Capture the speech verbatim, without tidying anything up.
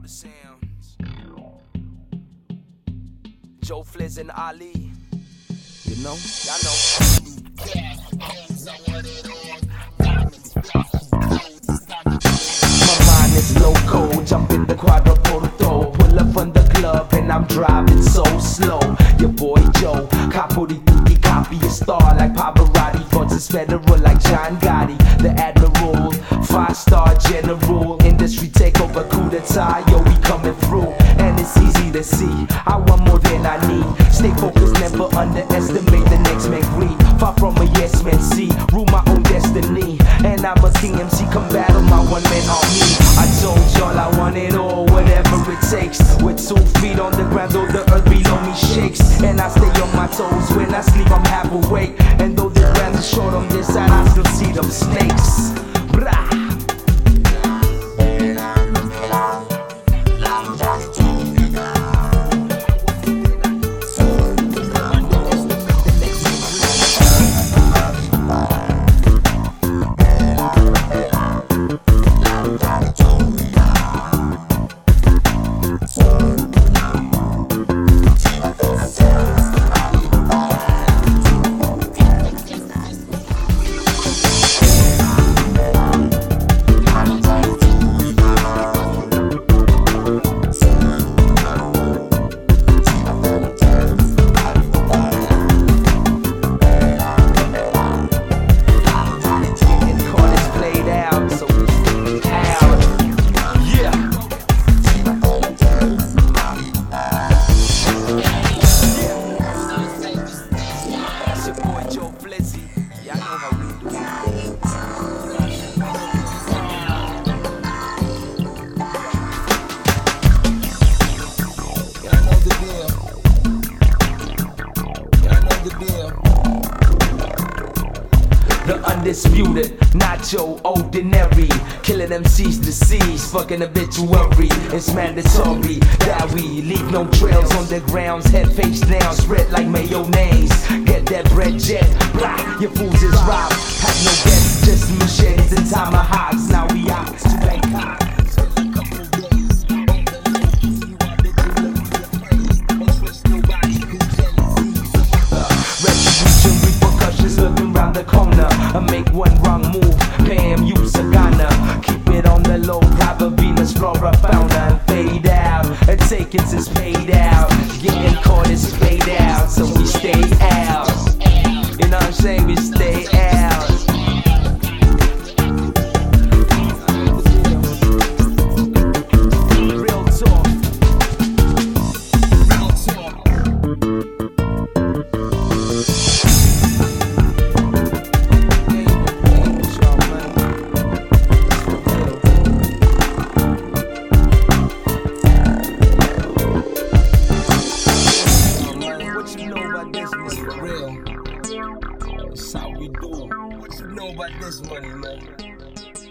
the sounds. Joe Flizz and Ali. You know? Y'all know. My mind is loco, jump in the quadruporto. Pull up from the club and I'm driving so slow. Your boy Joe, capo di tutti capi. A star like Pavarotti, forces federal like John Gotti. The Admiral, five star general. Industry takeover, coup d'etat, yo we coming through. And it's easy to see, I want more than I need. Stay focused, never underestimate the next man greed. Far from a yes man, see, rule my own destiny. And I'm a king M C, come battle my one man army. I told y'all I want it all, whatever it takes. With two feet on the ground, though the earth below me shakes. And I stay on my toes, when I sleep I'm half awake. And though the ground is short on this side, I still see them snakes. Brah. The undisputed, not your ordinary. Killing M Cs deceased, fucking obituary. It's mandatory that we leave no trails on the grounds. Head face down, spread like mayonnaise. Get that bread jet, blah, your fools is robbed. Have no guests, just machetes and tomahawks. Now we out to Bangkok. The corner, I make one wrong move, Pam use a gunner. Keep it on the low, private Venus, flora, fauna, and fade out. And take it is paid out. Getting caught is paid out, so we stay out. You know what I'm saying? We stay out. Real talk. Real talk. That's how we do. What you know about this money, man?